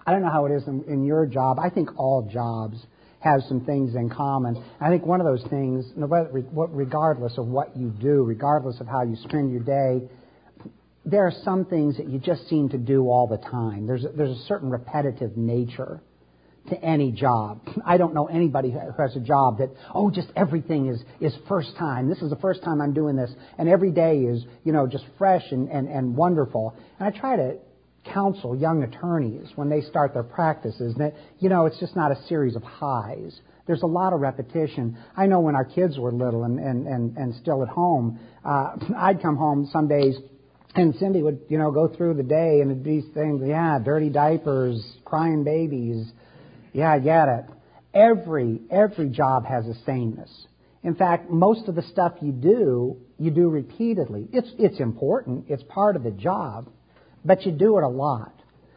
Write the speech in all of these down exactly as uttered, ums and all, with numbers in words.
I don't know how it is in, in your job. I think all jobs have some things in common. I think one of those things, regardless of what you do, regardless of how you spend your day, there are some things that you just seem to do all the time. There's a, there's a certain repetitive nature to any job. I don't know anybody who has a job that, oh, just everything is, is first time. This is the first time I'm doing this. And every day is, you know, just fresh and, and, and wonderful. And I try to counsel young attorneys when they start their practices that, you know, it's just not a series of highs. There's a lot of repetition. I know when our kids were little and, and, and, and still at home, uh, I'd come home some days and Cindy would, you know, go through the day and it'd be things, yeah, dirty diapers, crying babies. Yeah, I get it. Every, every job has a sameness. In fact, most of the stuff you do, you do repeatedly. It's, it's important. It's part of the job. But you do it a lot.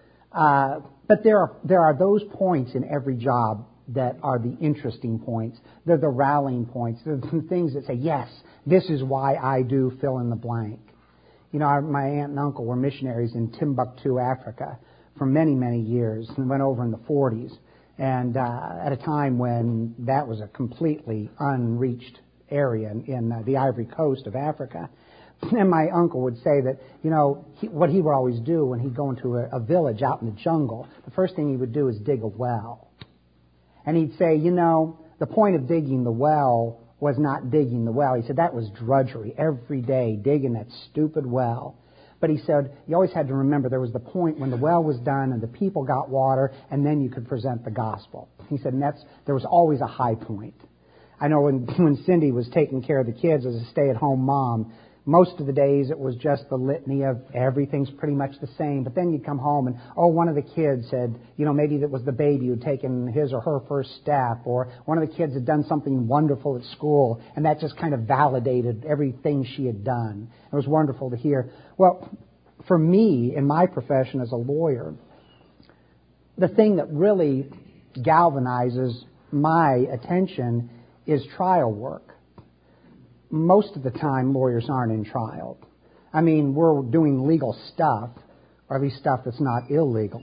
Uh, but there are there are those points in every job that are the interesting points. They're the rallying points. They're the things that say, yes, this is why I do fill in the blank. You know, our, my aunt and uncle were missionaries in Timbuktu, Africa, for many, many years, and went over in the forties. And uh, at a time when that was a completely unreached area in, in uh, the Ivory Coast of Africa. And my uncle would say that, you know, he, what he would always do when he'd go into a, a village out in the jungle, the first thing he would do is dig a well. And he'd say, you know, the point of digging the well was not digging the well. He said that was drudgery every day, digging that stupid well. But he said you always had to remember there was the point when the well was done and the people got water, and then you could present the gospel. He said, and that's, there was always a high point. I know when, when Cindy was taking care of the kids as a stay-at-home mom, most of the days it was just the litany of everything's pretty much the same. But then you'd come home and, oh, one of the kids said, you know, maybe that was the baby who'd taken his or her first step, or one of the kids had done something wonderful at school, and that just kind of validated everything she had done. It was wonderful to hear. Well, for me, in my profession as a lawyer, the thing that really galvanizes my attention is trial work. Most of the time, lawyers aren't in trial. I mean, we're doing legal stuff, or at least stuff that's not illegal.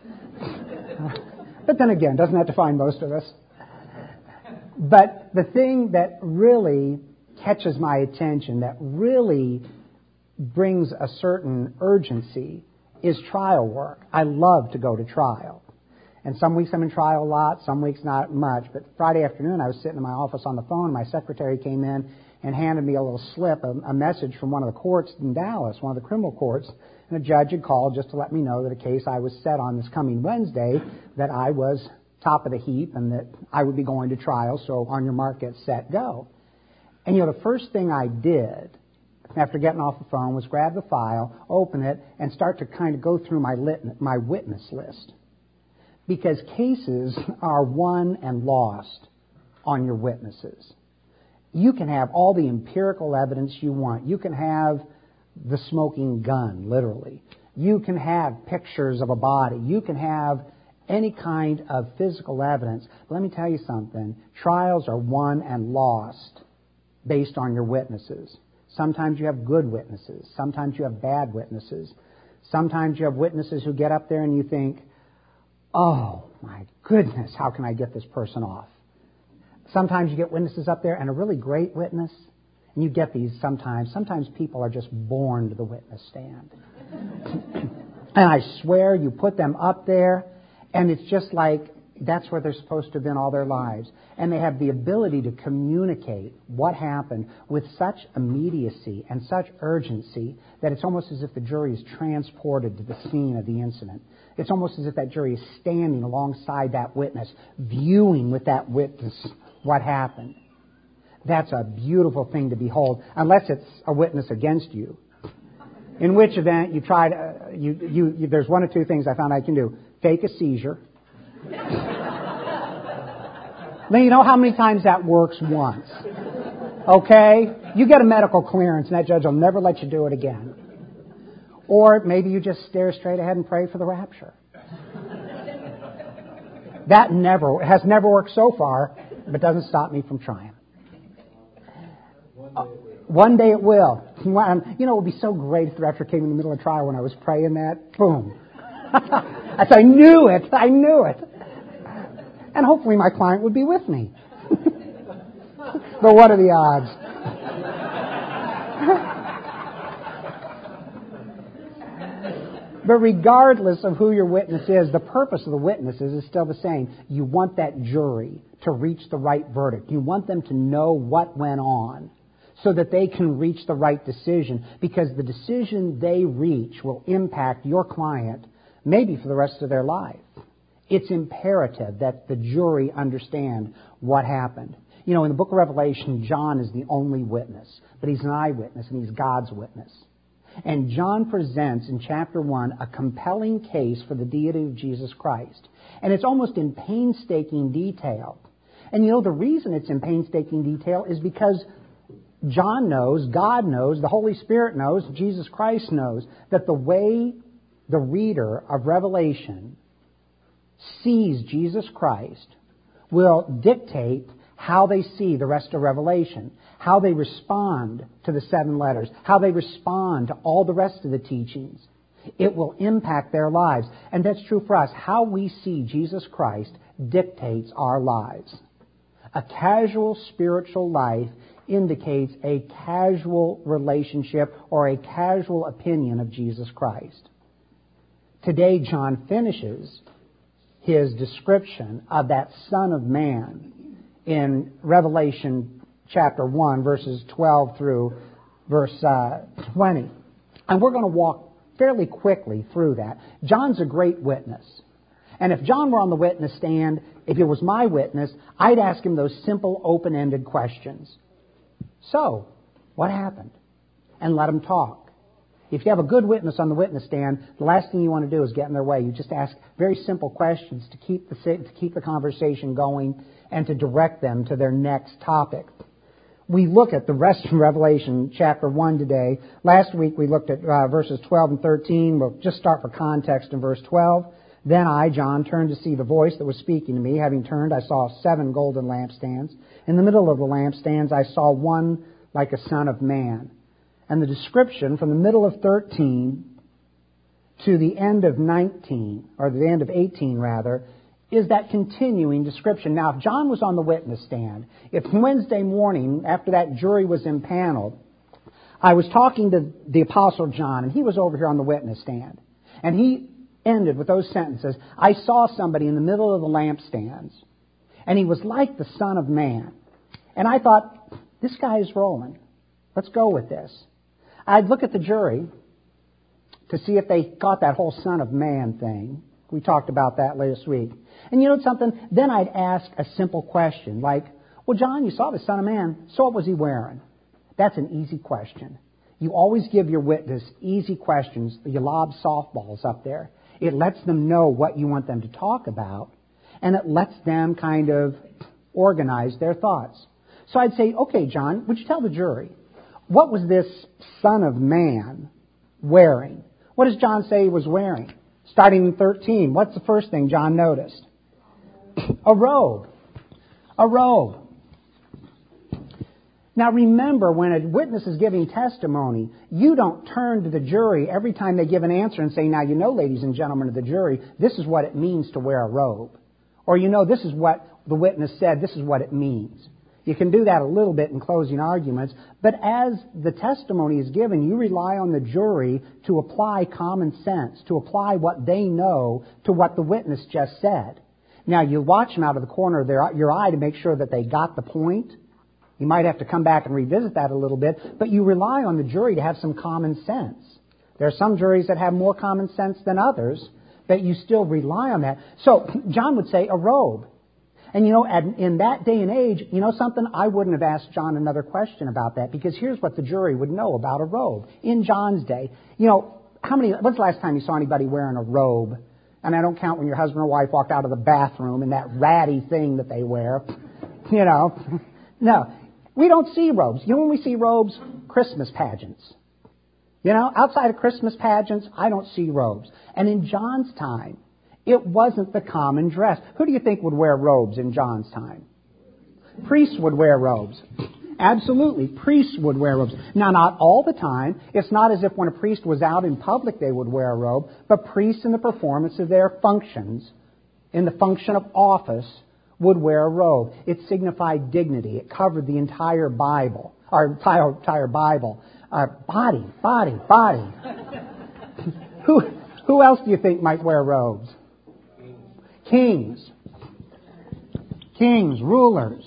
But then again, doesn't that define most of us? But the thing that really catches my attention, that really brings a certain urgency, is trial work. I love to go to trial. And some weeks I'm in trial a lot, some weeks not much. But Friday afternoon, I was sitting in my office on the phone, and my secretary came in and handed me a little slip, a, a message from one of the courts in Dallas, one of the criminal courts, and a judge had called just to let me know that a case I was set on this coming Wednesday, that I was top of the heap and that I would be going to trial, so on your mark, get set, go. And, you know, the first thing I did after getting off the phone was grab the file, open it, and start to kind of go through my, lit- my witness list. Because cases are won and lost on your witnesses. You can have all the empirical evidence you want. You can have the smoking gun, literally. You can have pictures of a body. You can have any kind of physical evidence. But let me tell you something. Trials are won and lost based on your witnesses. Sometimes you have good witnesses. Sometimes you have bad witnesses. Sometimes you have witnesses who get up there and you think, oh, my goodness, how can I get this person off? Sometimes you get witnesses up there and a really great witness, and you get these sometimes. Sometimes people are just born to the witness stand. And I swear you put them up there, and it's just like that's where they're supposed to have been all their lives. And they have the ability to communicate what happened with such immediacy and such urgency that it's almost as if the jury is transported to the scene of the incident. It's almost as if that jury is standing alongside that witness, viewing with that witness what happened. That's a beautiful thing to behold, unless it's a witness against you. In which event, you try to, uh, you, you, you, there's one or two things I found I can do. Fake a seizure. Now, you know how many times that works once. Okay? You get a medical clearance, and that judge will never let you do it again. Or maybe you just stare straight ahead and pray for the rapture. That never has never worked so far, but doesn't stop me from trying. Uh, one day it will. You know, it would be so great if the rapture came in the middle of trial when I was praying that. Boom. I said, I knew it. I knew it. And hopefully my client would be with me. But what are the odds? But regardless of who your witness is, the purpose of the witnesses is still the same. You want that jury to reach the right verdict. You want them to know what went on so that they can reach the right decision, because the decision they reach will impact your client maybe for the rest of their life. It's imperative that the jury understand what happened. You know, in the book of Revelation, John is the only witness, but he's an eyewitness and he's God's witness. And John presents in chapter one a compelling case for the deity of Jesus Christ. And it's almost in painstaking detail. And you know, the reason it's in painstaking detail is because John knows, God knows, the Holy Spirit knows, Jesus Christ knows that the way the reader of Revelation sees Jesus Christ will dictate how they see the rest of Revelation, how they respond to the seven letters, how they respond to all the rest of the teachings. It will impact their lives. And that's true for us. How we see Jesus Christ dictates our lives. A casual spiritual life indicates a casual relationship or a casual opinion of Jesus Christ. Today, John finishes his description of that Son of Man in Revelation chapter one, verses twelve through verse uh, twenty. And we're going to walk fairly quickly through that. John's a great witness. And if John were on the witness stand, if it was my witness, I'd ask him those simple, open-ended questions. So, what happened? And let him talk. If you have a good witness on the witness stand, the last thing you want to do is get in their way. You just ask very simple questions to keep the to keep the conversation going and to direct them to their next topic. We look at the rest of Revelation chapter one today. Last week we looked at uh, verses twelve and thirteen. We'll just start for context in verse twelve. Then I, John, turned to see the voice that was speaking to me. Having turned, I saw seven golden lampstands. In the middle of the lampstands, I saw one like a son of man. And the description from the middle of thirteen to the end of nineteen, or the end of eighteen rather, is that continuing description. Now, if John was on the witness stand, if Wednesday morning, after that jury was impaneled, I was talking to the Apostle John, and he was over here on the witness stand, and he ended with those sentences, I saw somebody in the middle of the lampstands, and he was like the Son of Man. And I thought, this guy is rolling. Let's go with this. I'd look at the jury to see if they got that whole Son of Man thing. We talked about that last week. And you know something? Then I'd ask a simple question like, well, John, you saw the Son of Man, so what was he wearing? That's an easy question. You always give your witness easy questions. You lob softballs up there. It lets them know what you want them to talk about, and it lets them kind of organize their thoughts. So I'd say, okay, John, would you tell the jury, what was this Son of Man wearing? What does John say he was wearing? Starting in thirteen, what's the first thing John noticed? A robe. A robe. Now remember, when a witness is giving testimony, you don't turn to the jury every time they give an answer and say, now you know, ladies and gentlemen of the jury, this is what it means to wear a robe. Or you know, this is what the witness said, this is what it means. You can do that a little bit in closing arguments, but as the testimony is given, you rely on the jury to apply common sense, to apply what they know to what the witness just said. Now, you watch them out of the corner of their, your eye to make sure that they got the point. You might have to come back and revisit that a little bit, but you rely on the jury to have some common sense. There are some juries that have more common sense than others, but you still rely on that. So, John would say a robe. And you know, in that day and age, you know something? I wouldn't have asked John another question about that, because here's what the jury would know about a robe. In John's day, you know, how many, when's the last time you saw anybody wearing a robe? And I don't count when your husband or wife walked out of the bathroom in that ratty thing that they wear. You know, no. We don't see robes. You know when we see robes? Christmas pageants. You know, outside of Christmas pageants, I don't see robes. And in John's time, it wasn't the common dress. Who do you think would wear robes in John's time? Priests would wear robes. Absolutely. Priests would wear robes. Now, not all the time. It's not as if when a priest was out in public they would wear a robe, but priests in the performance of their functions, in the function of office, would wear a robe. It signified dignity. It covered the entire Bible, or entire, entire Bible. Uh, body, body, body. who, who else do you think might wear robes? Kings. Kings, rulers.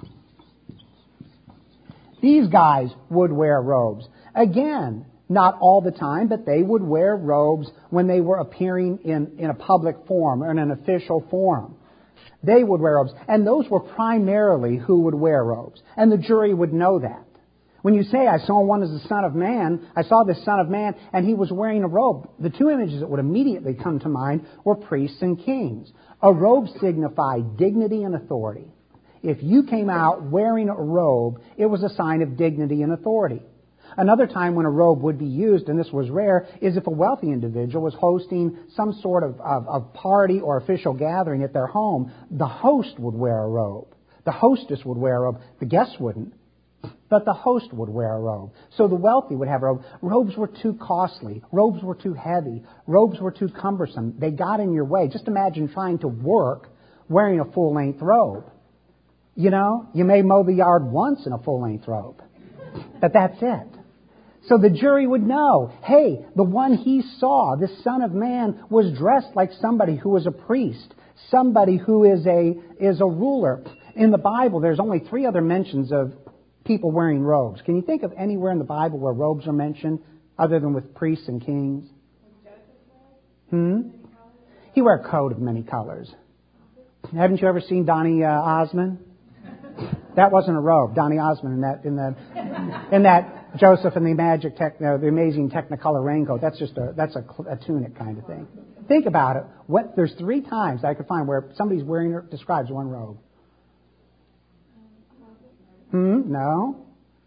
These guys would wear robes. Again, not all the time, but they would wear robes when they were appearing in, in a public forum or in an official forum. They would wear robes. And those were primarily who would wear robes. And the jury would know that. When you say, I saw one as the Son of Man, I saw this Son of Man, and he was wearing a robe, the two images that would immediately come to mind were priests and kings. A robe signified dignity and authority. If you came out wearing a robe, it was a sign of dignity and authority. Another time when a robe would be used, and this was rare, is if a wealthy individual was hosting some sort of, of, of party or official gathering at their home. The host would wear a robe. The hostess would wear a robe. The guests wouldn't. But the host would wear a robe. So the wealthy would have a robe. Robes were too costly. Robes were too heavy. Robes were too cumbersome. They got in your way. Just imagine trying to work wearing a full-length robe. You know, you may mow the yard once in a full-length robe, but that's it. So the jury would know, hey, the one he saw, this Son of Man, was dressed like somebody who was a priest, somebody who is a is a ruler. In the Bible, there's only three other mentions of people wearing robes. Can you think of anywhere in the Bible where robes are mentioned other than with priests and kings? Hmm? He wore a coat of many colors. Haven't you ever seen Donny uh, Osmond? That wasn't a robe. Donny Osmond in that in the in that Joseph and the Magic Tech, uh, the Amazing Technicolor Raincoat. That's just a that's a, a tunic kind of thing. Think about it. What there's three times I could find where somebody's wearing or describes one robe. Hmm. No.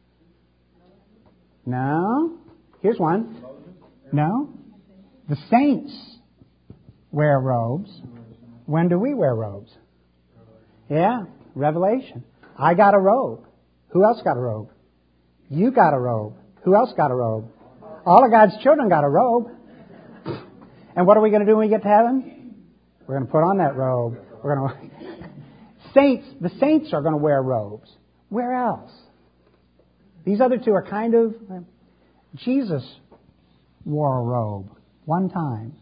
No. Here's one. No. The saints wear robes. When do we wear robes? Yeah. Revelation. I got a robe. Who else got a robe? You got a robe. Who else got a robe? All of God's children got a robe. And what are we going to do when we get to heaven? We're going to put on that robe. We're going to saints. The saints are going to wear robes. Where else? These other two are kind of. Jesus wore a robe one time,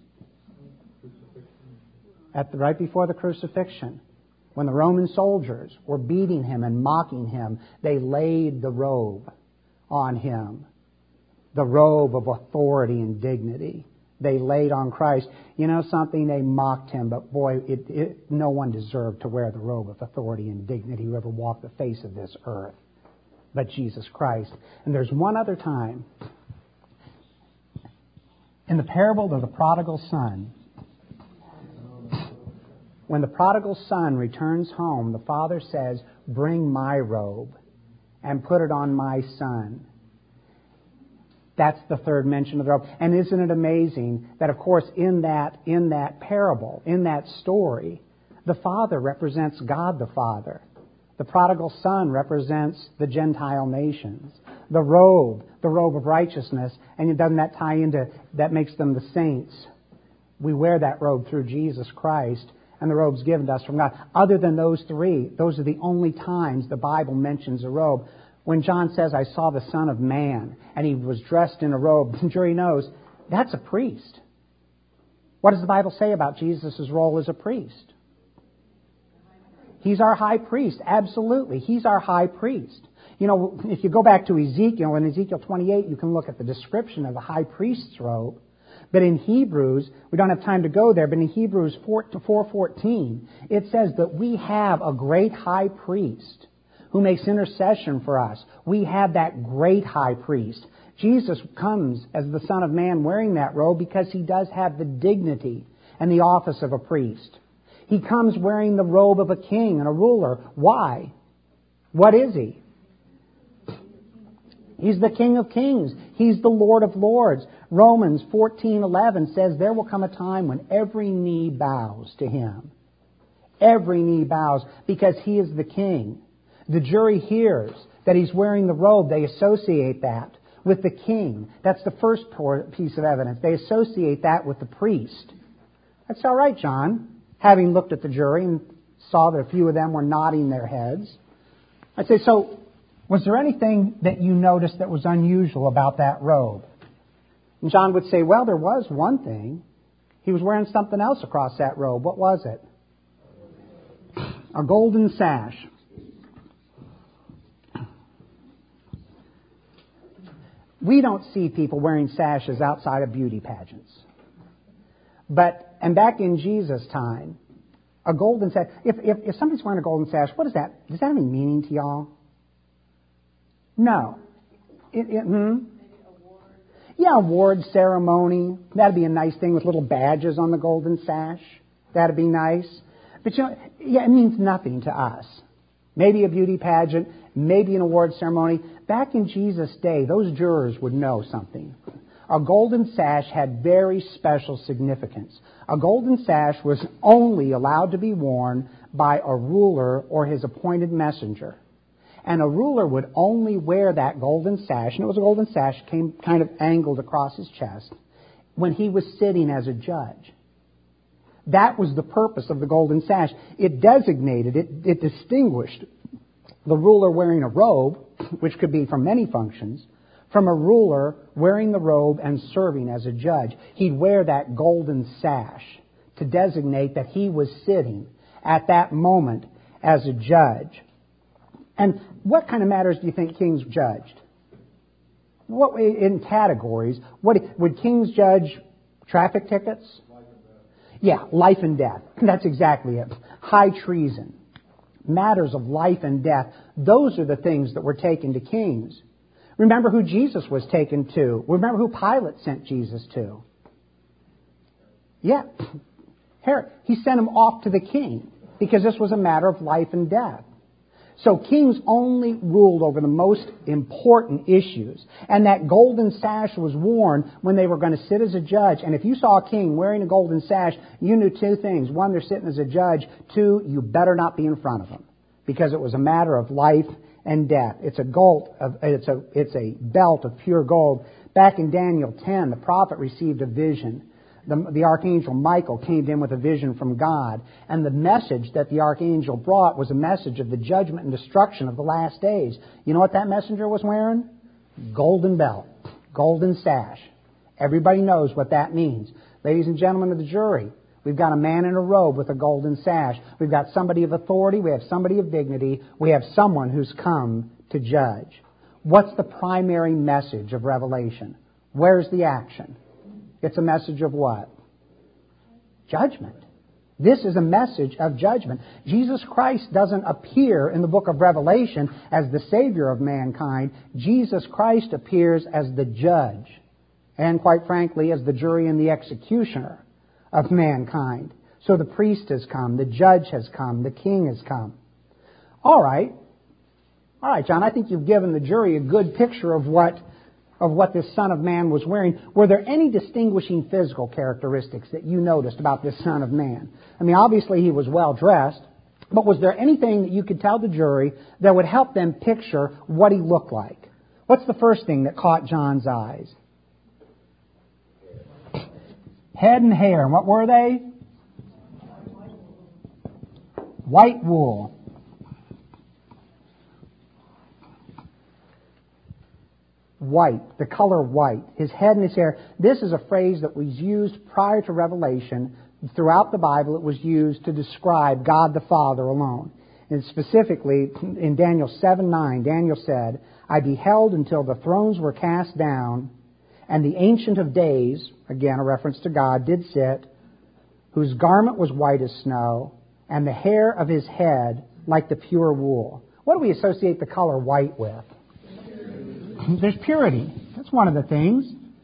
at the, right before the crucifixion. When the Roman soldiers were beating him and mocking him, they laid the robe on him. The robe of authority and dignity. They laid on Christ. You know something? They mocked him, but boy, it, it, no one deserved to wear the robe of authority and dignity who ever walked the face of this earth but Jesus Christ. And there's one other time. In the parable of the prodigal son, when the prodigal son returns home, the father says, bring my robe and put it on my son. That's the third mention of the robe. And isn't it amazing that, of course, in that, in that parable, in that story, the father represents God the Father. The prodigal son represents the Gentile nations. The robe, the robe of righteousness, and doesn't that tie into, that makes them the saints. We wear that robe through Jesus Christ. And the robe's given to us from God. Other than those three, those are the only times the Bible mentions a robe. When John says, I saw the Son of Man, and he was dressed in a robe, the jury knows that's a priest. What does the Bible say about Jesus' role as a priest? He's our high priest. Absolutely. He's our high priest. You know, if you go back to Ezekiel, in Ezekiel twenty-eight, you can look at the description of the high priest's robe. But in Hebrews, we don't have time to go there, but in Hebrews four fourteen, it says that we have a great high priest who makes intercession for us. We have that great high priest. Jesus comes as the Son of Man wearing that robe because he does have the dignity and the office of a priest. He comes wearing the robe of a king and a ruler. Why? What is he? He's the King of Kings. He's the Lord of Lords. Romans fourteen eleven says there will come a time when every knee bows to him. Every knee bows because he is the King. The jury hears that he's wearing the robe. They associate that with the king. That's the first piece of evidence. They associate that with the priest. That's all right, John. Having looked at the jury and saw that a few of them were nodding their heads, I'd say, so was there anything that you noticed that was unusual about that robe? And John would say, well, there was one thing. He was wearing something else across that robe. What was it? A golden sash. We don't see people wearing sashes outside of beauty pageants. But, and back in Jesus' time, a golden sash, if, if, if somebody's wearing a golden sash, what is that? Does that have any meaning to y'all? No. It, it, hmm? Yeah, award ceremony. That'd be a nice thing with little badges on the golden sash. That'd be nice. But you know, yeah, it means nothing to us. Maybe a beauty pageant, maybe an award ceremony. Back in Jesus' day, those jurors would know something. A golden sash had very special significance. A golden sash was only allowed to be worn by a ruler or his appointed messenger. And a ruler would only wear that golden sash, and it was a golden sash, came kind of angled across his chest, when he was sitting as a judge. That was the purpose of the golden sash. It designated, it, it distinguished the ruler wearing a robe, which could be for many functions, from a ruler wearing the robe and serving as a judge. He'd wear that golden sash to designate that he was sitting at that moment as a judge. And what kind of matters do you think kings judged? What in categories? What would kings judge? Traffic tickets? Yeah, life and death. That's exactly it. High treason. Matters of life and death. Those are the things that were taken to kings. Remember who Jesus was taken to. Remember who Pilate sent Jesus to. Yeah, Herod. He sent him off to the king because this was a matter of life and death. So kings only ruled over the most important issues. And that golden sash was worn when they were going to sit as a judge. And if you saw a king wearing a golden sash, you knew two things. One, they're sitting as a judge. Two, you better not be in front of them. Because it was a matter of life and death. It's a gold of, it's a, it's a belt of pure gold. Back in Daniel ten, the prophet received a vision. The, the archangel Michael came to him with a vision from God. And the message that the archangel brought was a message of the judgment and destruction of the last days. You know what that messenger was wearing? Golden belt. Golden sash. Everybody knows what that means. Ladies and gentlemen of the jury, we've got a man in a robe with a golden sash. We've got somebody of authority. We have somebody of dignity. We have someone who's come to judge. What's the primary message of Revelation? Where's the action? It's a message of what? Judgment. This is a message of judgment. Jesus Christ doesn't appear in the book of Revelation as the Savior of mankind. Jesus Christ appears as the judge, and quite frankly, as the jury and the executioner of mankind. So the priest has come, the judge has come, the king has come. All right. All right, John, I think you've given the jury a good picture of what of what this Son of Man was wearing. Were there any distinguishing physical characteristics that you noticed about this Son of Man? I mean, obviously he was well dressed, but was there anything that you could tell the jury that would help them picture what he looked like? What's the first thing that caught John's eyes? Head and hair. And what were they? White wool. White, the color white, his head and his hair. This is a phrase that was used prior to Revelation. Throughout the Bible, it was used to describe God the Father alone. And specifically, in Daniel seven nine, Daniel said, I beheld until the thrones were cast down, and the Ancient of Days, again a reference to God, did sit, whose garment was white as snow, and the hair of his head like the pure wool. What do we associate the color white with? There's purity. That's one of the things.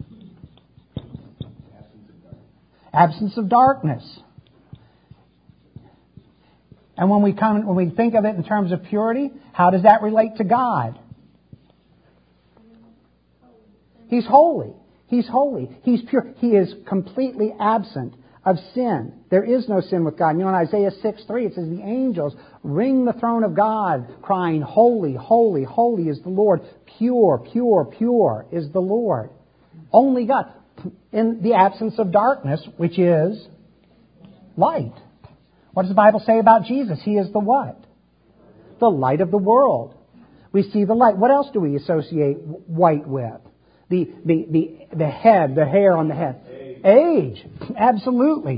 Absence of darkness. And when we come, when we think of it in terms of purity, how does that relate to God? He's holy. He's holy. He's pure. He is completely absent of sin. There is no sin with God. You know, in Isaiah six three, it says, the angels ring the throne of God, crying, holy, holy, holy is the Lord. Pure, pure, pure is the Lord. Only God. In the absence of darkness, which is light. What does the Bible say about Jesus? He is the what? The light of the world. We see the light. What else do we associate white with? The, the, the, the head, the hair on the head. Age. Absolutely.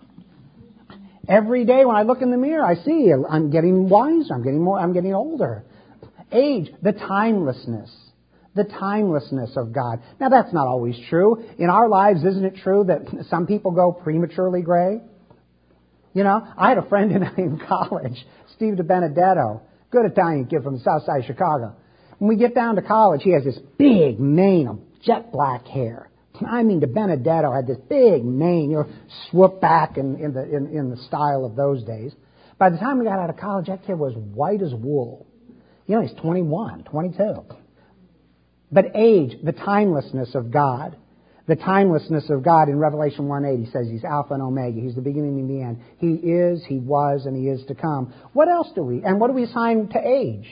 Every day when I look in the mirror, I see I'm getting wiser. I'm getting more. I'm getting older. Age. The timelessness. The timelessness of God. Now that's not always true. In our lives, isn't it true that some people go prematurely gray? You know, I had a friend in, in college, Steve DiBenedetto, good Italian kid from the south side of Chicago. When we get down to college, he has this big mane of jet black hair. I mean, DiBenedetto had this big mane, you know, swooped back in, in the in, in the style of those days. By the time we got out of college, that kid was white as wool. You know, he's twenty-one, twenty-two. But age, the timelessness of God. The timelessness of God in Revelation one eight, he says he's Alpha and Omega. He's the beginning and the end. He is, he was, and he is to come. What else do we, and what do we assign to age?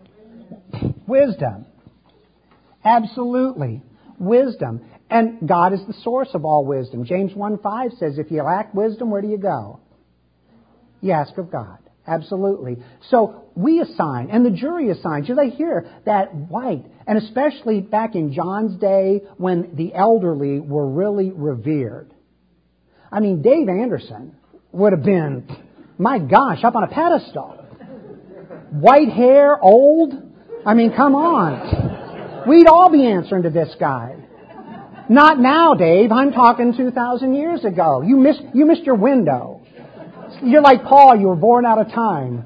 Wisdom. Absolutely. Wisdom. And God is the source of all wisdom. James one five says, if you lack wisdom, where do you go? You ask of God. Absolutely. So we assign, and the jury assigns. You they hear that white, and especially back in John's day when the elderly were really revered. I mean, Dave Anderson would have been, my gosh, up on a pedestal. White hair, old. I mean, come on. We'd all be answering to this guy. Not now, Dave. I'm talking two thousand years ago. You missed, you missed your window. You're like Paul, you were born out of time.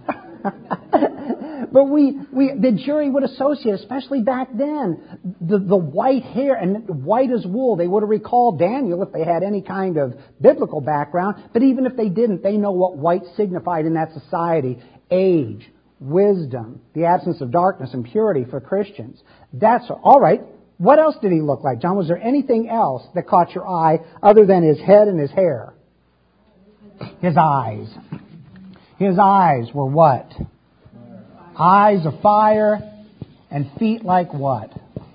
But we, we, the jury would associate, especially back then, the, the white hair and white as wool. They would have recalled Daniel if they had any kind of biblical background. But even if they didn't, they know what white signified in that society. Age, wisdom, the absence of darkness and purity for Christians. That's all right. What else did he look like, John? Was there anything else that caught your eye other than his head and his hair? His eyes. His eyes were what? Eyes of fire and feet like what?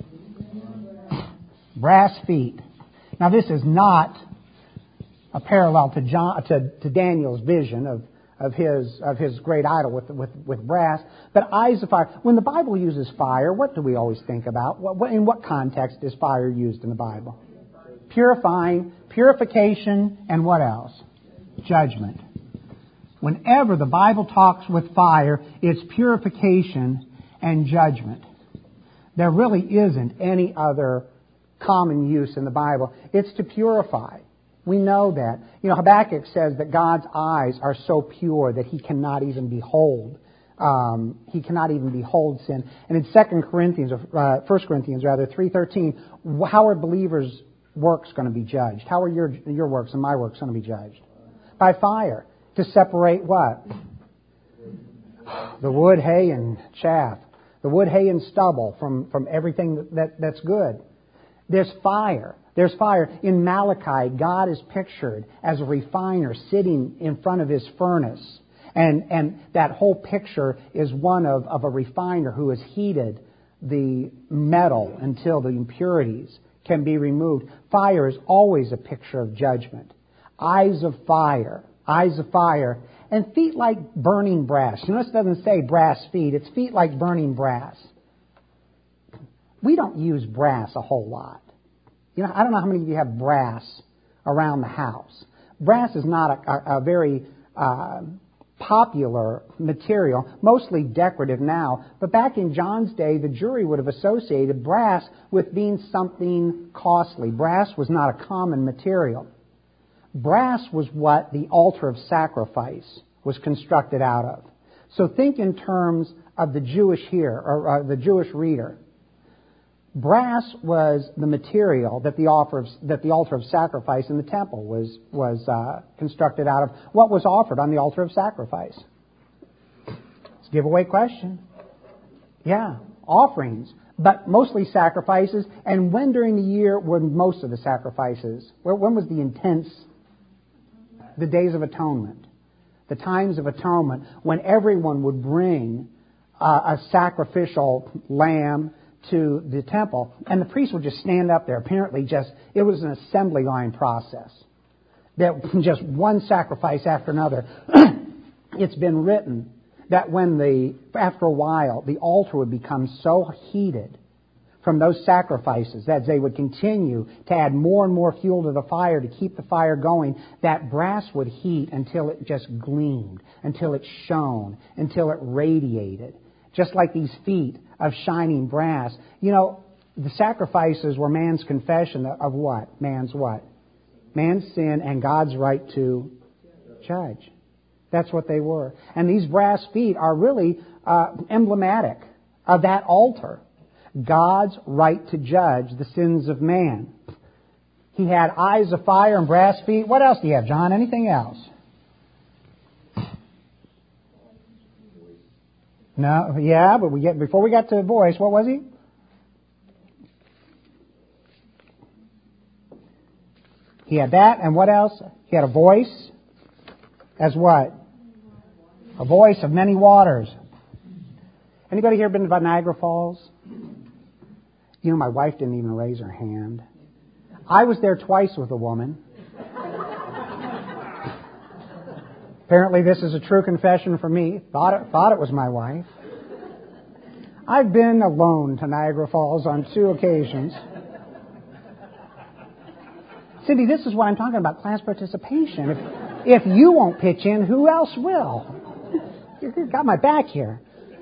Brass feet. Now this is not a parallel to John, to, to Daniel's vision of, of his of his great idol with, with with brass, but eyes of fire. When the Bible uses fire, what do we always think about? What, what, in what context is fire used in the Bible? Purifying, purification, and what else? Judgment. Whenever the Bible talks with fire, it's purification and judgment. There really isn't any other common use in the Bible. It's to purify. We know that. You know, Habakkuk says that God's eyes are so pure that He cannot even behold. Um, he cannot even behold sin. And in Second Corinthians, uh, First Corinthians rather, three thirteen, how are believers' works going to be judged? How are your your works and my works going to be judged? By fire. To separate what? The wood, hay, and chaff. The wood, hay, and stubble from, from everything that, that, that's good. There's fire. There's fire. In Malachi, God is pictured as a refiner sitting in front of his furnace. And, and that whole picture is one of, of a refiner who has heated the metal until the impurities can be removed. Fire is always a picture of judgment. Eyes of fire. Eyes of fire. And feet like burning brass. You notice it doesn't say brass feet. It's feet like burning brass. We don't use brass a whole lot. You know, I don't know how many of you have brass around the house. Brass is not a, a, a very uh, popular material, mostly decorative now. But back in John's day, the jury would have associated brass with being something costly. Brass was not a common material. Brass was what the altar of sacrifice was constructed out of. So think in terms of the Jewish hearer, or uh, the Jewish reader. Brass was the material that the offer of, that the altar of sacrifice in the temple was was uh, constructed out of. What was offered on the altar of sacrifice? It's a giveaway question. Yeah, offerings, but mostly sacrifices. And when during the year were most of the sacrifices? When was the intense the days of atonement, the times of atonement, when everyone would bring uh, a sacrificial lamb to the temple, and the priest would just stand up there. Apparently, just it was an assembly line process. That just one sacrifice after another. It's been written that when the after a while the altar would become so heated from those sacrifices that they would continue to add more and more fuel to the fire to keep the fire going, that brass would heat until it just gleamed, until it shone, until it radiated. Just like these feet of shining brass. You know, the sacrifices were man's confession of what? Man's what? Man's sin and God's right to judge. That's what they were. And these brass feet are really uh, emblematic of that altar. God's right to judge the sins of man. He had eyes of fire and brass feet. What else do you have, John? Anything else? No, yeah, but we get before we got to the voice, what was he? He had that, and what else? He had a voice. As what? A voice of many waters. Anybody here been to Niagara Falls? You know, my wife didn't even raise her hand. I was there twice with a woman. Apparently this is a true confession for me. Thought it, thought it was my wife. I've been alone to Niagara Falls on two occasions. Cindy, this is what I'm talking about, class participation. If, if you won't pitch in, who else will? You've got my back here.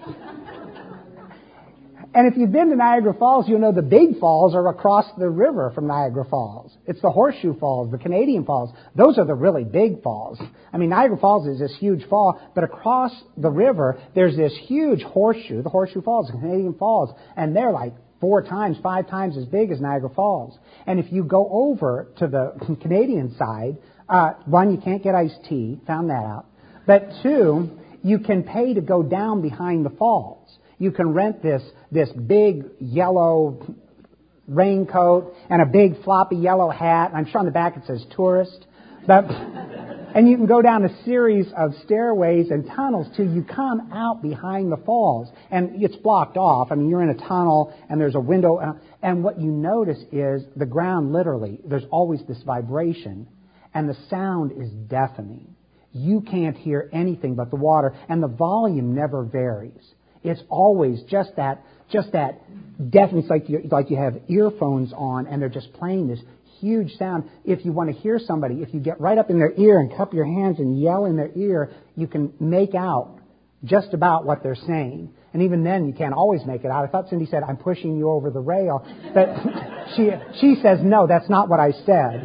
And if you've been to Niagara Falls, you'll know the big falls are across the river from Niagara Falls. It's the Horseshoe Falls, the Canadian Falls. Those are the really big falls. I mean, Niagara Falls is this huge fall, but across the river, there's this huge horseshoe, the Horseshoe Falls, the Canadian Falls, and they're like four times, five times as big as Niagara Falls. And if you go over to the Canadian side, uh, one, you can't get iced tea, found that out. But two, you can pay to go down behind the falls. You can rent this this big yellow raincoat and a big floppy yellow hat. I'm sure on the back it says tourist. But, and you can go down a series of stairways and tunnels till you come out behind the falls. And it's blocked off. I mean, you're in a tunnel and there's a window. And what you notice is the ground literally, there's always this vibration. And the sound is deafening. You can't hear anything but the water. And the volume never varies. It's always just that, just that deafness, like you, like you have earphones on and they're just playing this huge sound. If you want to hear somebody, if you get right up in their ear and cup your hands and yell in their ear, you can make out just about what they're saying. And even then, you can't always make it out. I thought Cindy said, "I'm pushing you over the rail," but she she says, "No, that's not what I said."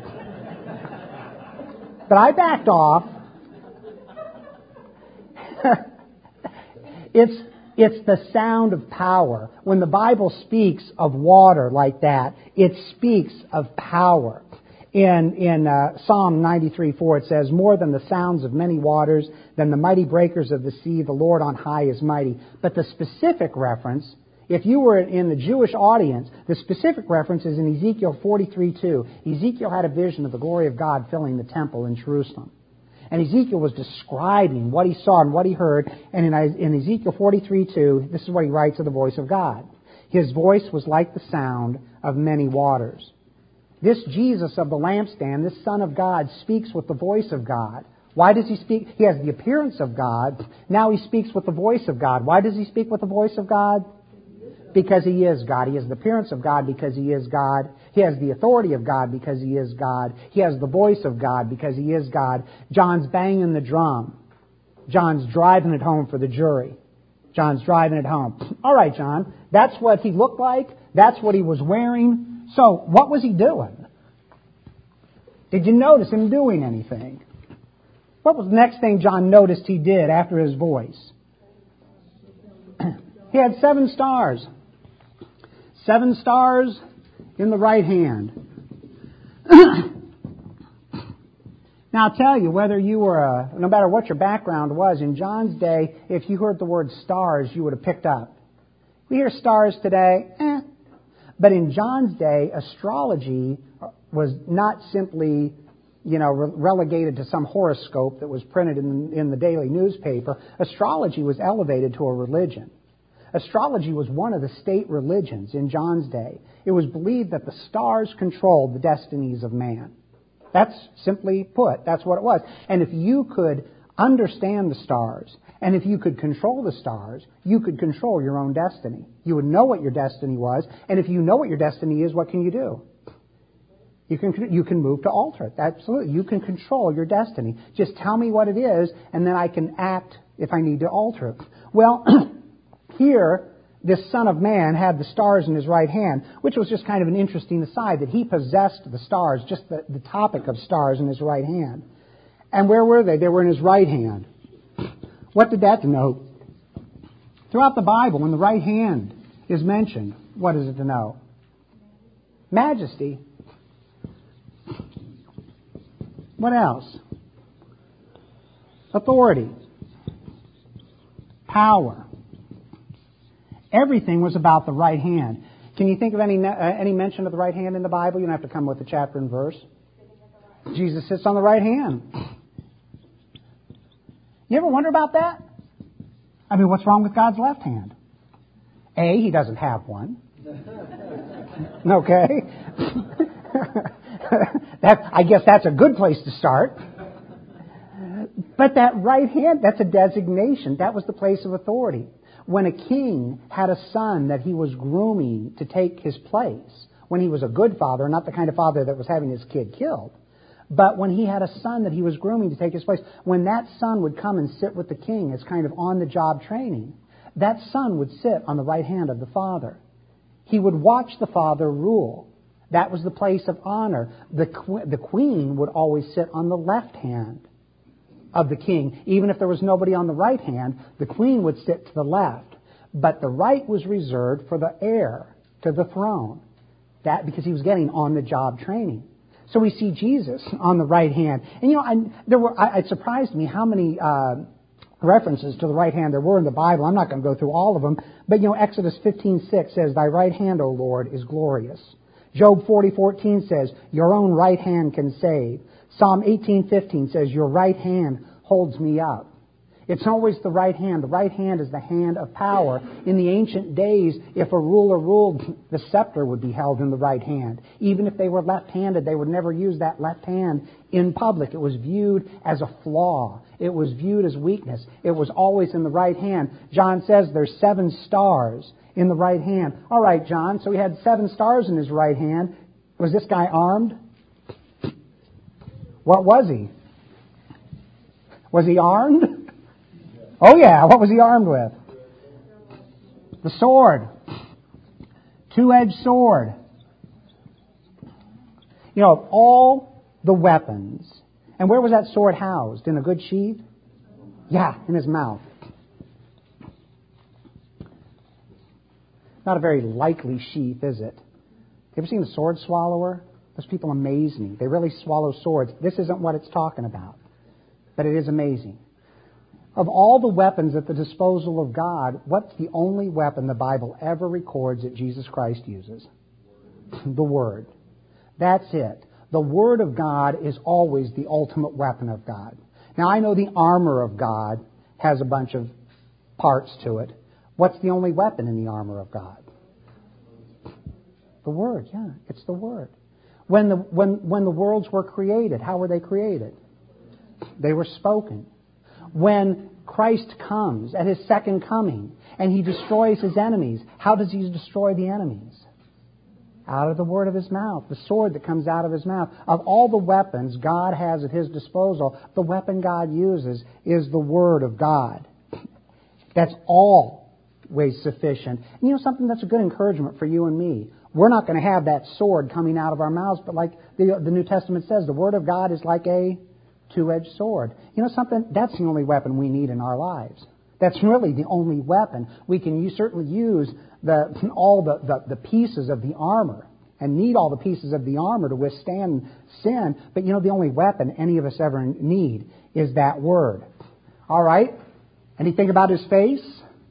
But I backed off. it's It's the sound of power. When the Bible speaks of water like that, it speaks of power. In in uh, Psalm ninety-three four, it says, "More than the sounds of many waters, than the mighty breakers of the sea, the Lord on high is mighty." But the specific reference, if you were in the Jewish audience, the specific reference is in Ezekiel forty-three two. Ezekiel had a vision of the glory of God filling the temple in Jerusalem. And Ezekiel was describing what he saw and what he heard. And in, in Ezekiel forty-three two, this is what he writes of the voice of God. His voice was like the sound of many waters. This Jesus of the lampstand, this Son of God, speaks with the voice of God. Why does he speak? He has the appearance of God. Now he speaks with the voice of God. Why does he speak with the voice of God? Because he is God. He has the appearance of God because he is God. He has the authority of God because he is God. He has the voice of God because he is God. John's banging the drum. John's driving it home for the jury. John's driving it home. All right, John, that's what he looked like. That's what he was wearing. So what was he doing? Did you notice him doing anything? What was the next thing John noticed he did after his voice? He had seven stars. Seven stars in the right hand. Now I'll tell you, whether you were a, no matter what your background was, in John's day, if you heard the word stars, you would have picked up. We hear stars today, eh. But in John's day, astrology was not simply you know, re- relegated to some horoscope that was printed in, in the daily newspaper. Astrology was elevated to a religion. Astrology was one of the state religions in John's day. It was believed that the stars controlled the destinies of man. That's simply put, that's what it was. And if you could understand the stars, and if you could control the stars, you could control your own destiny. You would know what your destiny was, and if you know what your destiny is, what can you do? You can you can move to alter it. Absolutely. You can control your destiny. Just tell me what it is, and then I can act if I need to alter it. Well, here, this Son of Man had the stars in his right hand, which was just kind of an interesting aside, that he possessed the stars, just the, the topic of stars in his right hand. And where were they? They were in his right hand. What did that denote? Throughout the Bible, when the right hand is mentioned, what does it denote? Majesty. What else? Authority. Power. Everything was about the right hand. Can you think of any uh, any mention of the right hand in the Bible? You don't have to come with the chapter and verse. Jesus sits on the right hand. You ever wonder about that? I mean, what's wrong with God's left hand? A, he doesn't have one. Okay? that, I guess that's a good place to start. But that right hand, that's a designation. That was the place of authority. When a king had a son that he was grooming to take his place, when he was a good father, not the kind of father that was having his kid killed, but when he had a son that he was grooming to take his place, when that son would come and sit with the king as kind of on-the-job training, that son would sit on the right hand of the father. He would watch the father rule. That was the place of honor. The, qu- the queen would always sit on the left hand of the king. Even if there was nobody on the right hand, the queen would sit to the left. But the right was reserved for the heir to the throne. That because he was getting on-the-job training. So we see Jesus on the right hand. And you know, I, there were, I, it surprised me how many uh, references to the right hand there were in the Bible. I'm not going to go through all of them. But you know, Exodus fifteen six says, "Thy right hand, O Lord, is glorious." Job forty fourteen says, "Your own right hand can save." Psalm eighteen fifteen says, "Your right hand holds me up." It's always the right hand. The right hand is the hand of power. In the ancient days, if a ruler ruled, the scepter would be held in the right hand. Even if they were left-handed, they would never use that left hand in public. It was viewed as a flaw. It was viewed as weakness. It was always in the right hand. John says there's seven stars in the right hand. All right, John, so he had seven stars in his right hand. Was this guy armed? What was he? Was he armed? Oh yeah, what was he armed with? The sword. Two-edged sword. You know, of all the weapons, and where was that sword housed? In a good sheath? Yeah, in his mouth. Not a very likely sheath, is it? You ever seen a sword swallower? Those people amaze me. They really swallow swords. This isn't what it's talking about. But it is amazing. Of all the weapons at the disposal of God, what's the only weapon the Bible ever records that Jesus Christ uses? The Word. That's it. The Word of God is always the ultimate weapon of God. Now, I know the armor of God has a bunch of parts to it. What's the only weapon in the armor of God? The Word, yeah. It's the Word. When the, when, when the worlds were created, how were they created? They were spoken. When Christ comes at His second coming and He destroys His enemies, how does He destroy the enemies? Out of the word of His mouth, the sword that comes out of His mouth. Of all the weapons God has at His disposal, the weapon God uses is the Word of God. That's always sufficient. And you know something, that's a good encouragement for you and me. We're not going to have that sword coming out of our mouths, but like the, the New Testament says, the Word of God is like a two-edged sword. You know something? That's the only weapon we need in our lives. That's really the only weapon. We can use, certainly use the, all the, the, the pieces of the armor and need all the pieces of the armor to withstand sin. But you know, the only weapon any of us ever need is that Word. All right? Anything about His face?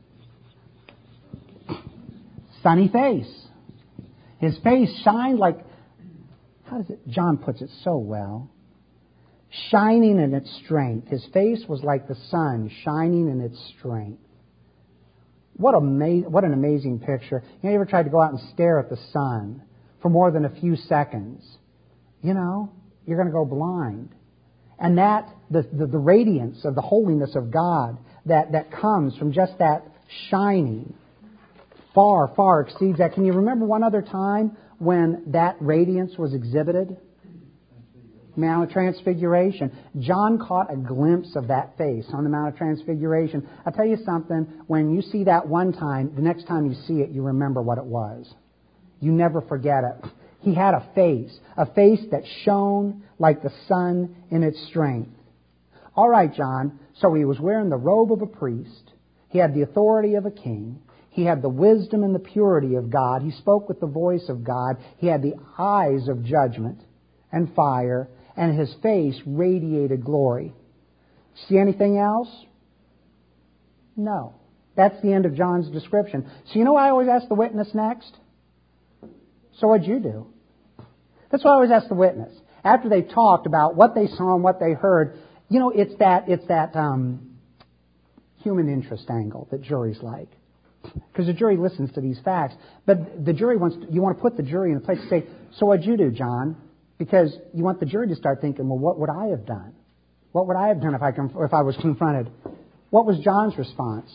Sunny face. His face shined like, how does it, John puts it so well. shining in its strength. His face was like the sun, shining in its strength. What, ama- what an amazing picture. You know, you ever tried to go out and stare at the sun for more than a few seconds? You know, you're going to go blind. And that, the, the, the radiance of the holiness of God that, that comes from just that shining far, far exceeds that. Can you remember one other time when that radiance was exhibited? Mount of Transfiguration. John caught a glimpse of that face on the Mount of Transfiguration. I'll tell you something, when you see that one time, the next time you see it, you remember what it was. You never forget it. He had a face, a face that shone like the sun in its strength. All right, John, so he was wearing the robe of a priest. He had the authority of a king. He had the wisdom and the purity of God. He spoke with the voice of God. He had the eyes of judgment and fire, and his face radiated glory. See anything else? No. That's the end of John's description. So you know why I always ask the witness next? So what'd you do? That's why I always ask the witness. After they've talked about what they saw and what they heard, you know, it's that it's that um, human interest angle that juries like. Because the jury listens to these facts. But the jury wants to, you want to put the jury in a place to say, so what'd you do, John? Because you want the jury to start thinking, well, what would I have done? What would I have done if I conf- if I was confronted? What was John's response?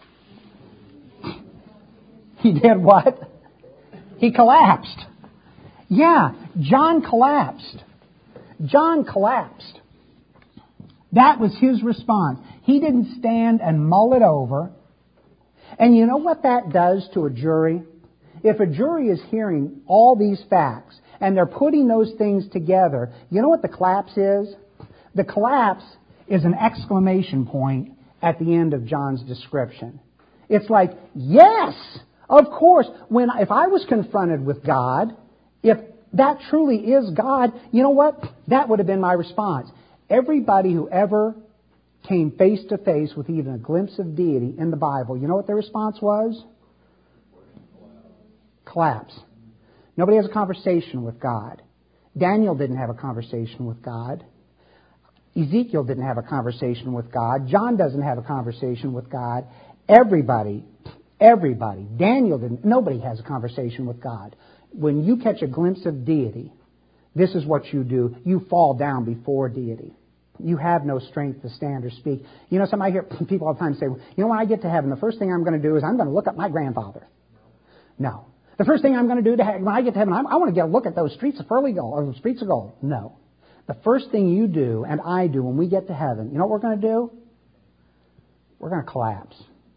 He did what? He collapsed. Yeah, John collapsed. John collapsed. That was his response. He didn't stand and mull it over. And you know what that does to a jury? If a jury is hearing all these facts and they're putting those things together, you know what the collapse is? The collapse is an exclamation point at the end of John's description. It's like, yes, of course. When if I was confronted with God, if that truly is God, you know what? That would have been my response. Everybody who ever came face to face with even a glimpse of deity in the Bible, you know what their response was? Collapse. Nobody has a conversation with God. Daniel didn't have a conversation with God. Ezekiel didn't have a conversation with God. John doesn't have a conversation with God. Everybody, everybody, Daniel didn't, nobody has a conversation with God. When you catch a glimpse of deity, this is what you do. You fall down before deity. You have no strength to stand or speak. You know, some I hear people all the time say, you know, when I get to heaven, the first thing I'm going to do is I'm going to look up my grandfather. No. The first thing I'm going to do to ha- when I get to heaven, I'm, I want to get a look at those streets of pearly gold, or streets of gold. No. The first thing you do and I do when we get to heaven, you know what we're going to do? We're going to collapse.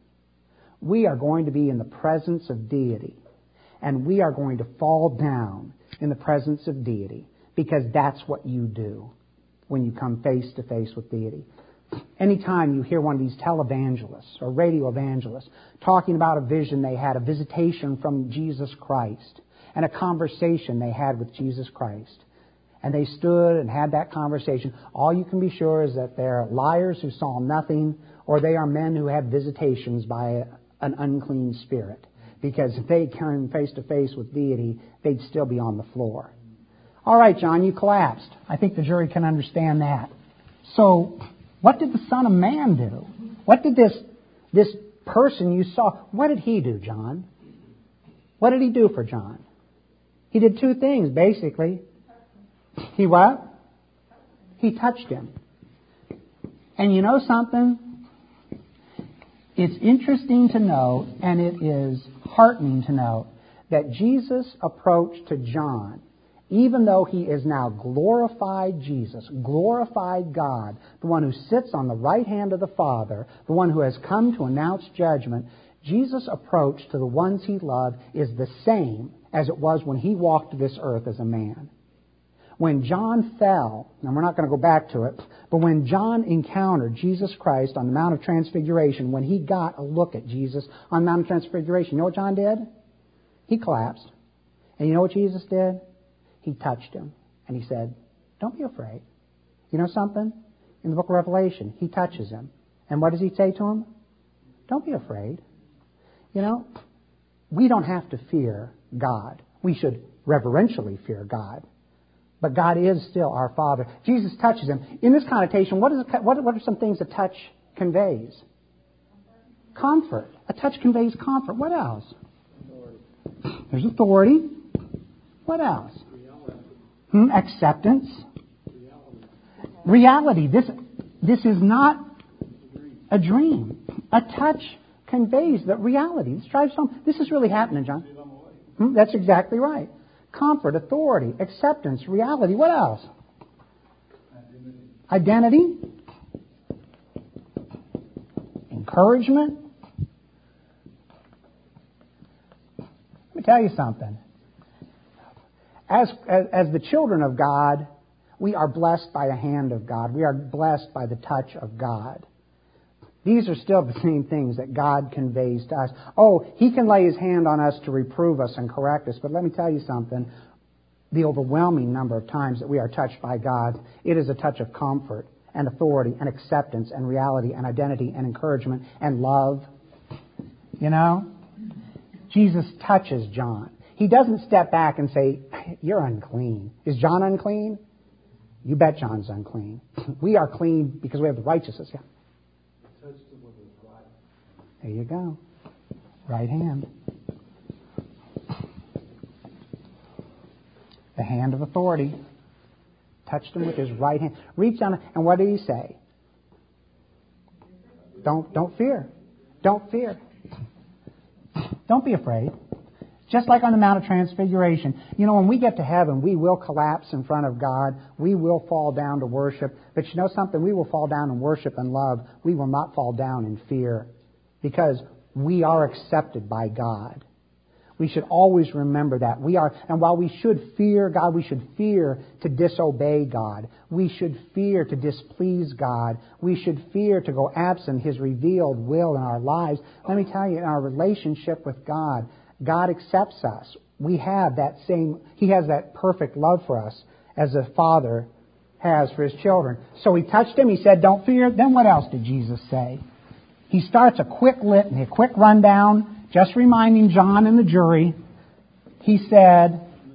We are going to be in the presence of deity. And we are going to fall down in the presence of deity, because that's what you do when you come face to face with deity. Anytime you hear one of these televangelists or radio evangelists talking about a vision they had, a visitation from Jesus Christ, and a conversation they had with Jesus Christ, and they stood and had that conversation, all you can be sure is that they're liars who saw nothing, or they are men who had visitations by an unclean spirit. Because if they came face to face with deity, they'd still be on the floor. All right, John, you collapsed. I think the jury can understand that. So, what did the Son of Man do? What did this, this person you saw, what did he do, John? What did he do for John? He did two things, basically. He what? He touched him. And you know something? It's interesting to note, and it is heartening to note, that Jesus' approach to John, even though he is now glorified Jesus, glorified God, the one who sits on the right hand of the Father, the one who has come to announce judgment, Jesus' approach to the ones he loved is the same as it was when he walked this earth as a man. When John fell, and we're not going to go back to it, but when John encountered Jesus Christ on the Mount of Transfiguration, when he got a look at Jesus on the Mount of Transfiguration, you know what John did? He collapsed. And you know what Jesus did? He touched him. And he said, don't be afraid. You know something? In the book of Revelation, he touches him. And what does he say to him? Don't be afraid. You know, we don't have to fear God. We should reverentially fear God. But God is still our Father. Jesus touches him. In this connotation, what, is it, what, what are some things a touch conveys? Comfort. A touch conveys comfort. What else? Authority. There's authority. What else? Hmm? Acceptance. Reality. Reality. This, this is not a dream. A touch conveys the reality. This drives home. This is really happening, John. Hmm? That's exactly right. Comfort, authority, acceptance, reality. What else? Identity. Encouragement. Let me tell you something. As, as, as the children of God, we are blessed by the hand of God. We are blessed by the touch of God. These are still the same things that God conveys to us. Oh, He can lay His hand on us to reprove us and correct us, but let me tell you something. The overwhelming number of times that we are touched by God, it is a touch of comfort and authority and acceptance and reality and identity and encouragement and love. You know? Jesus touches John. He doesn't step back and say, you're unclean. Is John unclean? You bet John's unclean. We are clean because we have the righteousness. Yeah. There you go. Right hand. The hand of authority. Touched him with his right hand. Reached down, and what did he say? Don't, don't fear. Don't fear. Don't be afraid. Just like on the Mount of Transfiguration. You know, when we get to heaven, we will collapse in front of God. We will fall down to worship. But you know something? We will fall down in worship and love. We will not fall down in fear. Because we are accepted by God. We should always remember that. We are, and while we should fear God, we should fear to disobey God. We should fear to displease God. We should fear to go absent His revealed will in our lives. Let me tell you, in our relationship with God, God accepts us. We have that same, He has that perfect love for us as a father has for His children. So He touched him. He said, don't fear. Then what else did Jesus say? He starts a quick litany, a quick rundown, just reminding John and the jury. He said,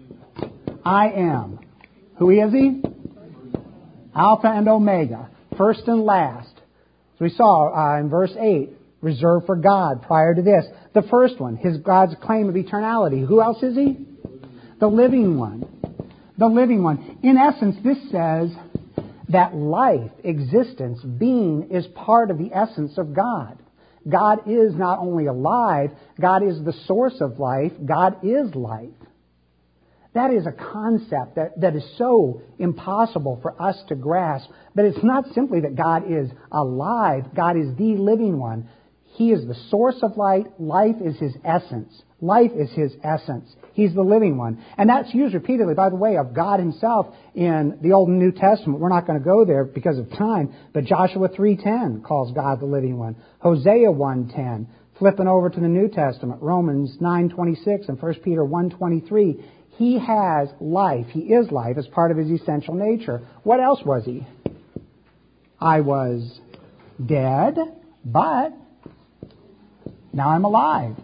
I am. Who is He? Alpha and Omega, first and last. So we saw uh, in verse eight, reserved for God prior to this. The first one, His God's claim of eternality. Who else is He? The living one. The living one. In essence, this says that life, existence, being is part of the essence of God. God is not only alive, God is the source of life. God is life. That is a concept that, that is so impossible for us to grasp. But it's not simply that God is alive. God is the living one. He is the source of life. Life is His essence. Life is His essence. He's the living one. And that's used repeatedly, by the way, of God Himself in the Old and New Testament. We're not going to go there because of time, but Joshua three ten calls God the living one. Hosea one ten. Flipping over to the New Testament, Romans nine twenty-six and First Peter one twenty-three. He has life. He is life as part of His essential nature. What else was He? I was dead, but now I'm alive.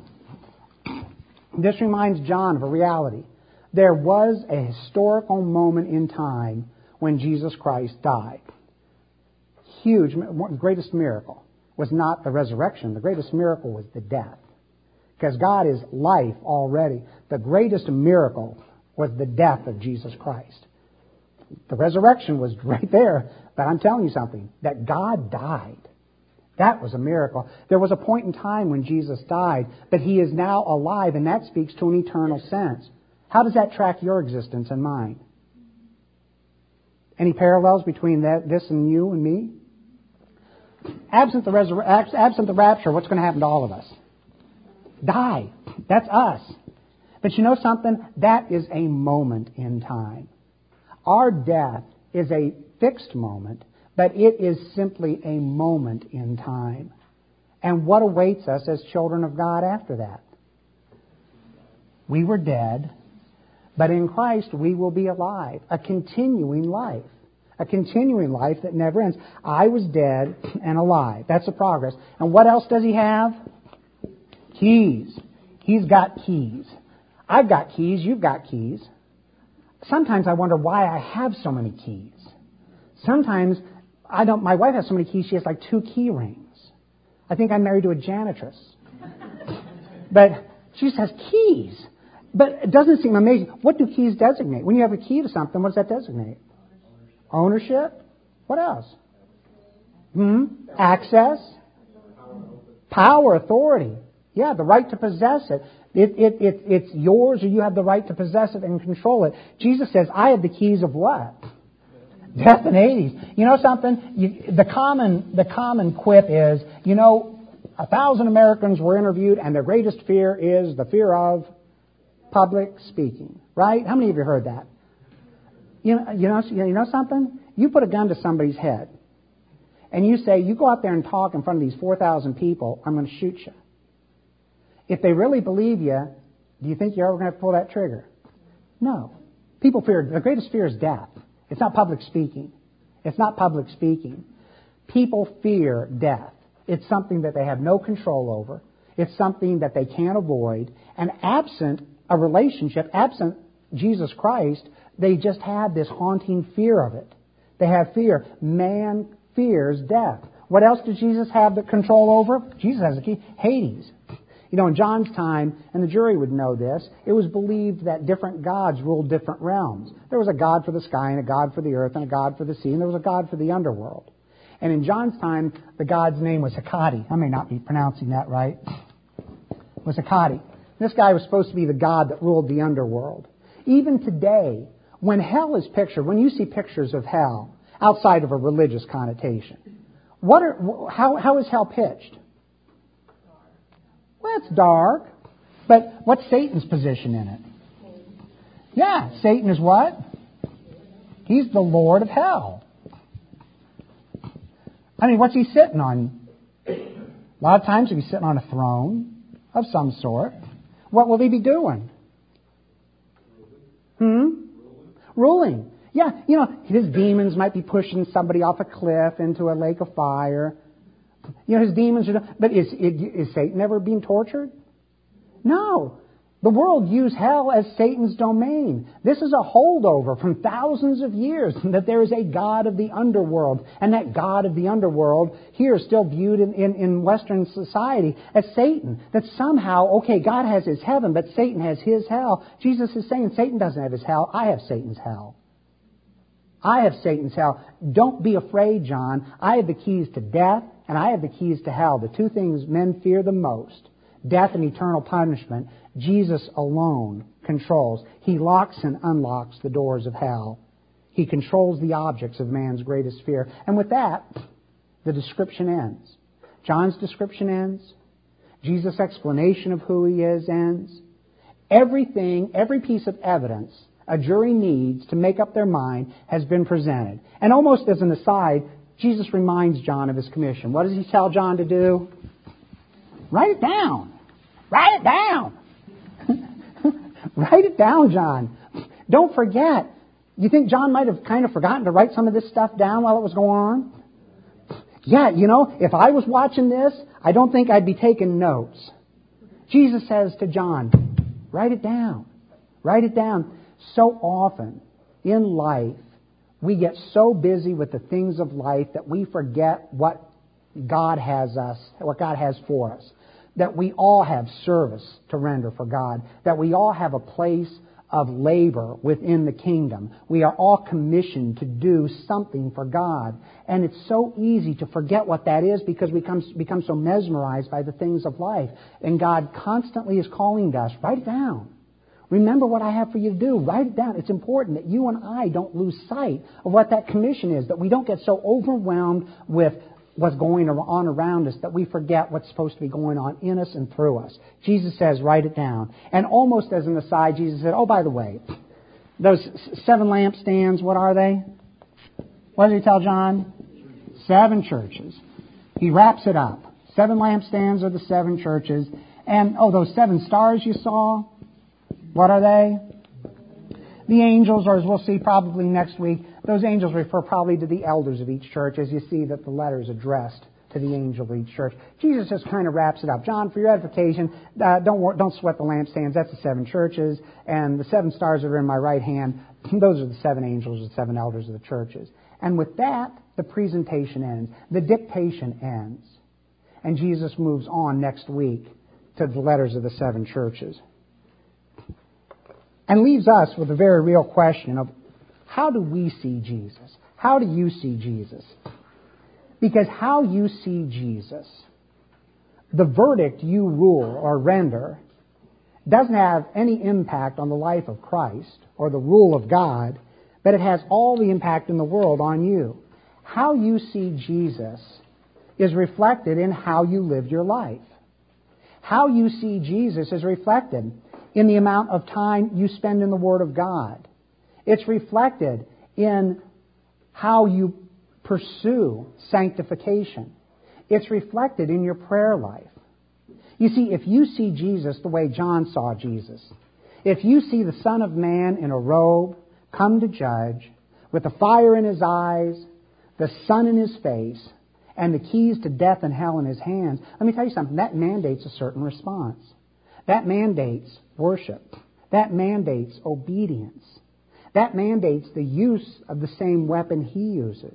This reminds John of a reality. There was a historical moment in time when Jesus Christ died. Huge, the greatest miracle was not the resurrection. The greatest miracle was the death. Because God is life already. The greatest miracle was the death of Jesus Christ. The resurrection was right there. But I'm telling you something, that God died. That was a miracle. There was a point in time when Jesus died, but He is now alive, and that speaks to an eternal sense. How does that track your existence and mine? Any parallels between that, this and you and me? Absent the, resur- absent the rapture, what's going to happen to all of us? Die. That's us. But you know something? That is a moment in time. Our death is a fixed moment, but it is simply a moment in time. And what awaits us as children of God after that? We were dead, but in Christ we will be alive. A continuing life. A continuing life that never ends. I was dead and alive. That's the progress. And what else does He have? Keys. He's got keys. I've got keys. You've got keys. sometimes I wonder why I have so many keys. Sometimes I don't. My wife has so many keys, she has like two key rings. I think I'm married to a janitress. But she just has keys. But it doesn't seem amazing. What do keys designate? When you have a key to something, what does that designate? Ownership? What else? Hmm? Access? Power, authority. Yeah, the right to possess it. It, it, it. It's yours, or you have the right to possess it and control it. Jesus says, I have the keys of what? Death and Hades. You know something? You, the common the common quip is, you know, a thousand Americans were interviewed, and their greatest fear is the fear of public speaking. Right? How many of you heard that? You know, you know, you know something? You put a gun to somebody's head, and you say, you go out there and talk in front of these four thousand people, I'm going to shoot you. If they really believe you, do you think you're ever going to pull that trigger? No. People fear, the greatest fear is death. It's not public speaking. It's not public speaking. People fear death. It's something that they have no control over. It's something that they can't avoid. And absent a relationship, absent Jesus Christ, they just have this haunting fear of it. They have fear. Man fears death. What else does Jesus have the control over? Jesus has the key. Hades. You know, in John's time, and the jury would know this, it was believed that different gods ruled different realms. There was a god for the sky, and a god for the earth, and a god for the sea, and there was a god for the underworld. And in John's time, the god's name was Hecate. I may not be pronouncing that right. It was Hecate. This guy was supposed to be the god that ruled the underworld. Even today, when hell is pictured, when you see pictures of hell, outside of a religious connotation, what are, how, how is hell pitched? Well, it's dark. But what's Satan's position in it? Yeah, Satan is what? He's the Lord of hell. I mean, what's he sitting on? A lot of times he'll be sitting on a throne of some sort. What will he be doing? Hmm? Ruling. Yeah, you know, his demons might be pushing somebody off a cliff into a lake of fire. You know, his demons are... But is, is Satan ever being tortured? No. The world views hell as Satan's domain. This is a holdover from thousands of years that there is a god of the underworld. And that god of the underworld here is still viewed in, in, in Western society as Satan. That somehow, okay, God has his heaven, but Satan has his hell. Jesus is saying Satan doesn't have his hell. I have Satan's hell. I have Satan's hell. Don't be afraid, John. I have the keys to death, and I have the keys to hell. The two things men fear the most, death and eternal punishment, Jesus alone controls. He locks and unlocks the doors of hell. He controls the objects of man's greatest fear. And with that, the description ends. John's description ends. Jesus' explanation of who he is ends. Everything, every piece of evidence a jury needs to make up their mind has been presented. And almost as an aside, Jesus reminds John of his commission. What does he tell John to do? Write it down. Write it down. Write it down, John. Don't forget. You think John might have kind of forgotten to write some of this stuff down while it was going on? Yeah, you know, if I was watching this, I don't think I'd be taking notes. Jesus says to John, write it down. Write it down. So often in life, we get so busy with the things of life that we forget what God has us, what God has for us. That we all have service to render for God. That we all have a place of labor within the kingdom. We are all commissioned to do something for God. And it's so easy to forget what that is because we become, become so mesmerized by the things of life. And God constantly is calling to us, write it down. Remember what I have for you to do. Write it down. It's important that you and I don't lose sight of what that commission is, that we don't get so overwhelmed with what's going on around us that we forget what's supposed to be going on in us and through us. Jesus says, write it down. And almost as an aside, Jesus said, oh, by the way, those seven lampstands, what are they? What did he tell John? Seven churches. He wraps it up. Seven lampstands are the seven churches. And, oh, those seven stars you saw, what are they? The angels, or as we'll see probably next week, those angels refer probably to the elders of each church as you see that the letter is addressed to the angel of each church. Jesus just kind of wraps it up. John, for your edification, uh, don't wor- don't sweat the lampstands. That's the seven churches. And the seven stars that are in my right hand, those are the seven angels, the seven elders of the churches. And with that, the presentation ends. The dictation ends. And Jesus moves on next week to the letters of the seven churches. And leaves us with a very real question of, how do we see Jesus? How do you see Jesus? Because how you see Jesus, the verdict you rule or render, doesn't have any impact on the life of Christ or the rule of God, but it has all the impact in the world on you. How you see Jesus is reflected in how you live your life. How you see Jesus is reflected in the amount of time you spend in the Word of God. It's reflected in how you pursue sanctification. It's reflected in your prayer life. You see, if you see Jesus the way John saw Jesus, if you see the Son of Man in a robe come to judge, with the fire in his eyes, the sun in his face, and the keys to death and hell in his hands, let me tell you something, that mandates a certain response. That mandates worship. That mandates obedience. That mandates the use of the same weapon he uses.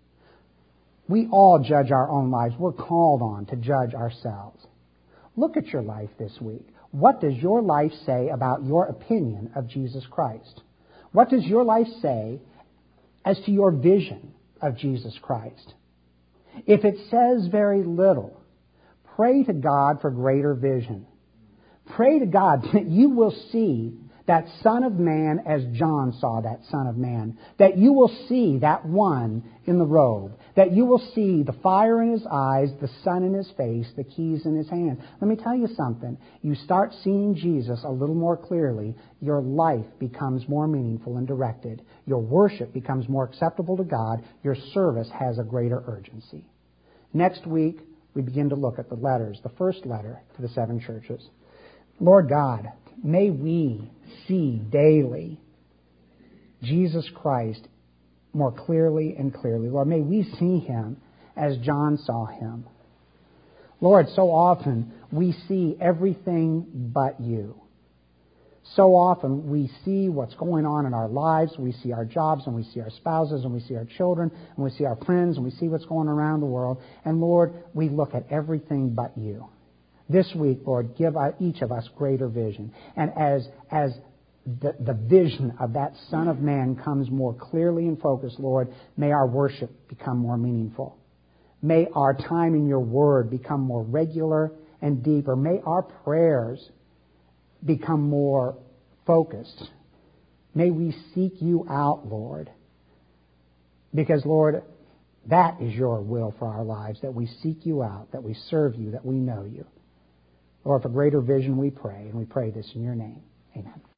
We all judge our own lives. We're called on to judge ourselves. Look at your life this week. What does your life say about your opinion of Jesus Christ? What does your life say as to your vision of Jesus Christ? If it says very little, pray to God for greater vision. Pray to God that you will see that Son of Man as John saw that Son of Man. That you will see that one in the robe. That you will see the fire in his eyes, the sun in his face, the keys in his hand. Let me tell you something. You start seeing Jesus a little more clearly, your life becomes more meaningful and directed. Your worship becomes more acceptable to God. Your service has a greater urgency. Next week, we begin to look at the letters, the first letter to the seven churches. Lord God, may we see daily Jesus Christ more clearly and clearly. Lord, may we see him as John saw him. Lord, so often we see everything but you. So often we see what's going on in our lives. We see our jobs and we see our spouses and we see our children and we see our friends and we see what's going on around the world. And Lord, we look at everything but you. This week, Lord, give each of us greater vision. And as as the, the vision of that Son of Man comes more clearly in focus, Lord, may our worship become more meaningful. May our time in your word become more regular and deeper. May our prayers become more focused. May we seek you out, Lord. Because, Lord, that is your will for our lives, that we seek you out, that we serve you, that we know you. Lord, for greater vision we pray, and we pray this in your name. Amen.